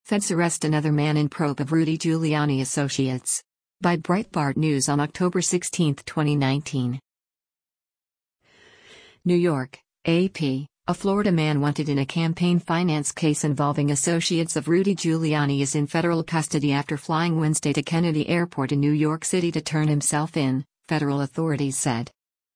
Feds arrest another man in probe of Rudy Giuliani associates. By Breitbart News on October 16, 2019. New York, AP. A Florida man wanted in a campaign finance case involving associates of Rudy Giuliani is in federal custody after flying Wednesday to Kennedy Airport in New York City to turn himself in, federal authorities said.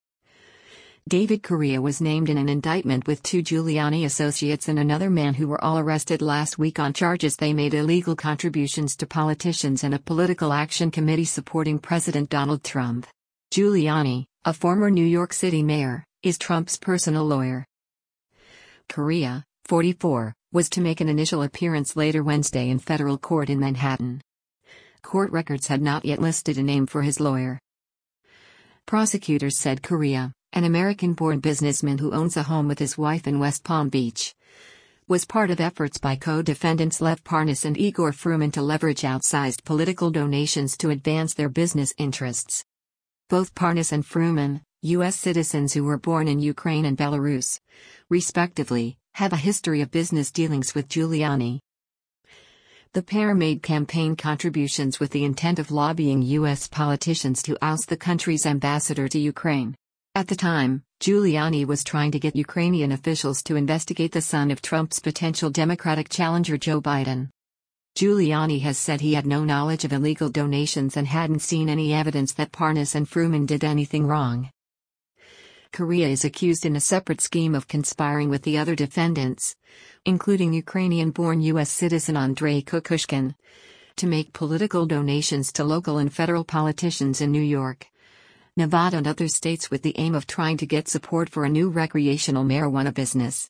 David Correia was named in an indictment with two Giuliani associates and another man who were all arrested last week on charges they made illegal contributions to politicians and a political action committee supporting President Donald Trump. Giuliani, a former New York City mayor, is Trump's personal lawyer. Correia, 44, was to make an initial appearance later Wednesday in federal court in Manhattan. Court records had not yet listed a name for his lawyer. Prosecutors said Correia, an American-born businessman who owns a home with his wife in West Palm Beach, was part of efforts by co-defendants Lev Parnas and Igor Fruman to leverage outsized political donations to advance their business interests. Both Parnas and Fruman, U.S. citizens who were born in Ukraine and Belarus, respectively, have a history of business dealings with Giuliani. The pair made campaign contributions with the intent of lobbying U.S. politicians to oust the country's ambassador to Ukraine. At the time, Giuliani was trying to get Ukrainian officials to investigate the son of Trump's potential Democratic challenger Joe Biden. Giuliani has said he had no knowledge of illegal donations and hadn't seen any evidence that Parnas and Fruman did anything wrong. Correia is accused in a separate scheme of conspiring with the other defendants, including Ukrainian-born U.S. citizen Andrei Kukushkin, to make political donations to local and federal politicians in New York, Nevada and other states with the aim of trying to get support for a new recreational marijuana business.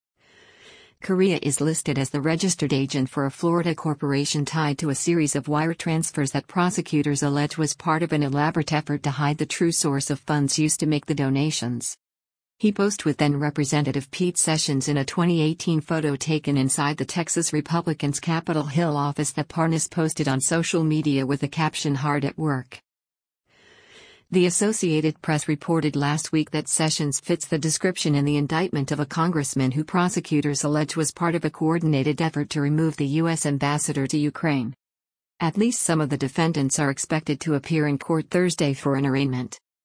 Correia is listed as the registered agent for a Florida corporation tied to a series of wire transfers that prosecutors allege was part of an elaborate effort to hide the true source of funds used to make the donations. He posed with then-Representative Pete Sessions in a 2018 photo taken inside the Texas Republicans' Capitol Hill office that Parnas posted on social media with the caption "Hard at Work." The Associated Press reported last week that Sessions fits the description in the indictment of a congressman who prosecutors allege was part of a coordinated effort to remove the U.S. ambassador to Ukraine. At least some of the defendants are expected to appear in court Thursday for an arraignment.